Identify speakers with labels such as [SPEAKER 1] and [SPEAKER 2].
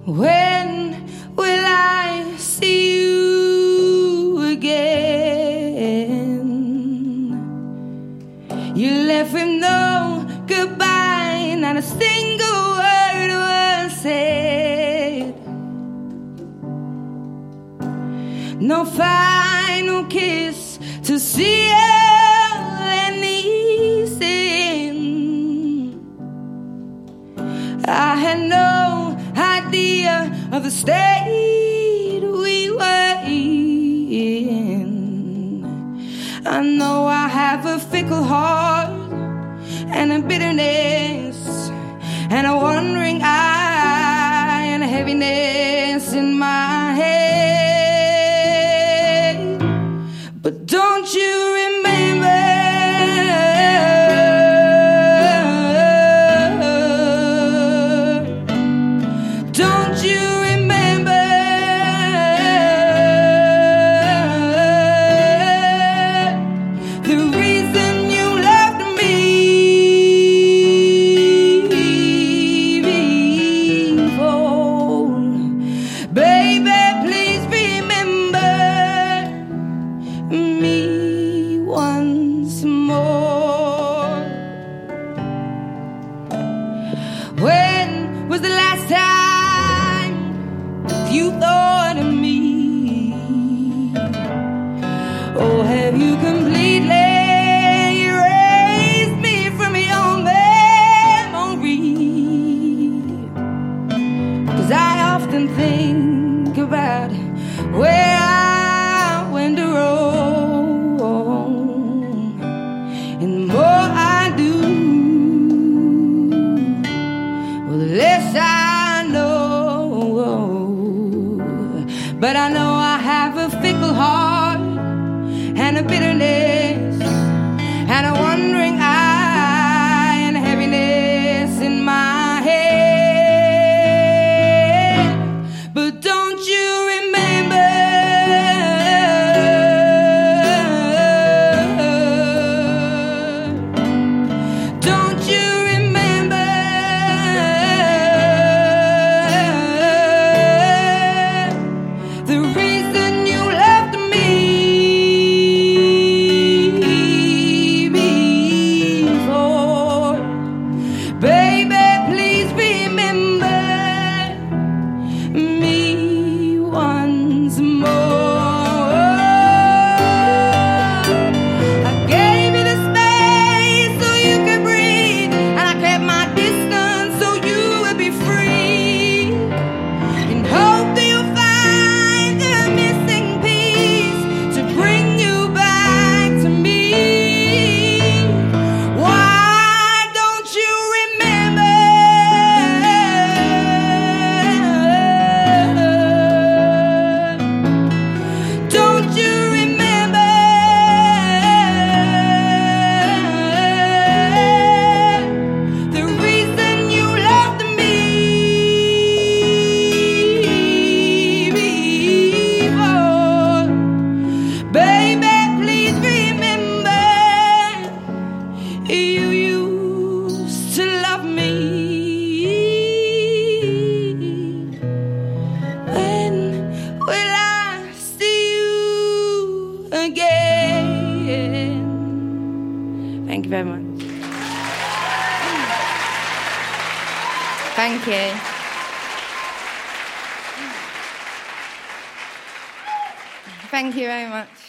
[SPEAKER 1] When will I see you again? You left with no goodbye, not a single word was said. No final kiss to seal any sin. I had no idea of the state we were in. I know I have a fickle heart and a bitterness and a wandering eye and a heaviness in my head. But don't you remember? Don't you remember the reason you left me before? Baby, please remember me once more. When was the last time you thought of me? Or have you completely erased me from your memory? 'Cause I often think about where I went wrong, and the more I do, well, the less I know. But I know I have a fickle heart and a bitterness and a wandering eye and a heaviness in my head. But don't you remember? Don't you remember the reason you left me before? Baby, please remember me once more. I gave you the space so you could breathe, and I kept my distance so you would be free. And hope that you'll find the missing piece to bring you back to me. Why don't you remember? Don't you remember the reason you left me before? Baby, please remember you used to love me. When will I see you again? Thank you very much. Thank you. Thank you very much.